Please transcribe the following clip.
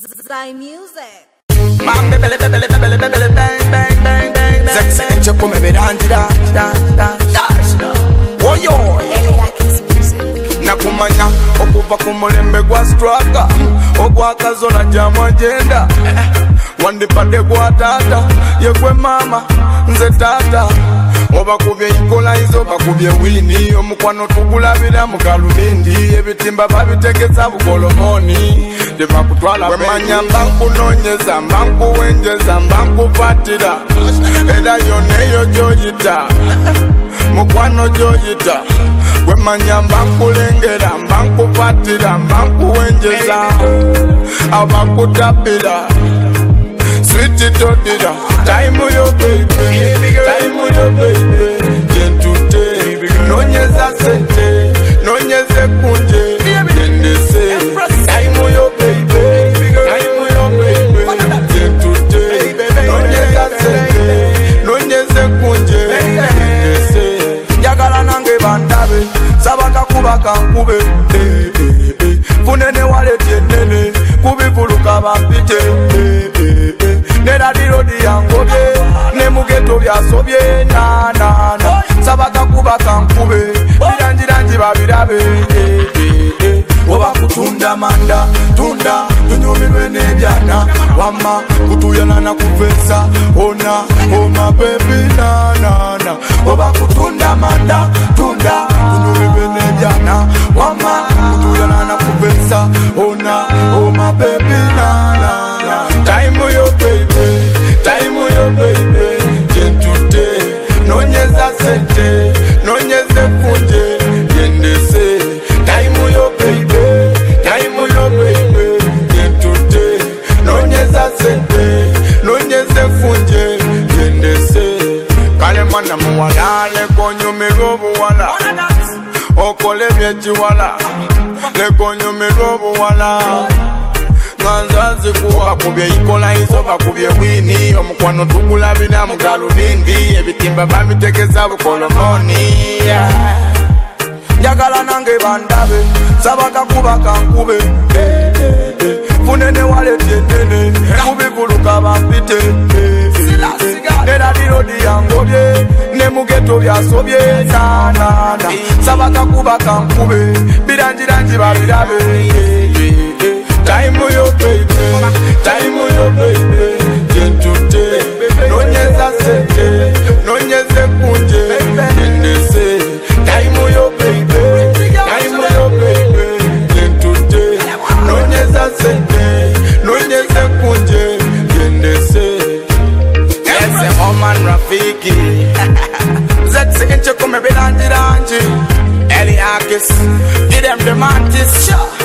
Zai Music. Mambe bele bele bele bele bang bang bang bang. Sexy and choko me bedanti da da da da. Woyo. Nakumanya okuva kumulembe gwa struggle ogwakazola jamu agenda wandipade gwa tata yekwe mama nze tata obakubye ikola izo bakubye wini omukwano tugulabira mu kalubindi ebitimba babitegeza bukolomoni tebakutwala wemanya mbankunonyeza mbankuwenjeza mbankufatira era yoneyo gyoyita mukwano gyoyita wemanya mbankulengera mbankufatira mbankuwenjeza abakutapira sweet todira time yo baby jentute nonyeza sente nonyeze kunje jendese time yo baby jentute nonyeza sente nonyeze kunje jendese yagala nange bandabe sabaka kubaka nkube funene walete nene kubivuluka bampite nera dirodi yangobye ne mugeto byasobye na na na sabaka kubaka nkube birangirangi babirabe oba kutunda manda tunda tunyumirwe nebyana wama kutuyana na kuvesa ona oma baby na na na oba kutunda manda tunda tunyumirwe nebyana wama kutuyana na kuvesa ona oma baby na na na time yo baby jentute nonyeza sente nonyeze kunje yendese time yo baby jentute nonyeza sente nonyeze kunje yendese kale mwana muwala lekonyumirwa obuwala okole byekiwala lekonyumirwa obuwala Nganzazi kuwa kubye ikola izo bakubye wini omukwano tugulabira mu galubindi ebitimba babitegeza bukolomoni njagala nange bandabe sabaka kubaka nkube funene walete nene kubivuluka bampite era dirodi yangobye ne mugeto byasobye nanana sabaka kubaka nkube birangirangi babirabe time yo baby jentute nonyeza sente nonyeze kunje yendese time yo baby jentute nonyeza sente nonyeze kunje yendese ese oman rafiki zetsi enche kome belanji Eliakis give them the mantis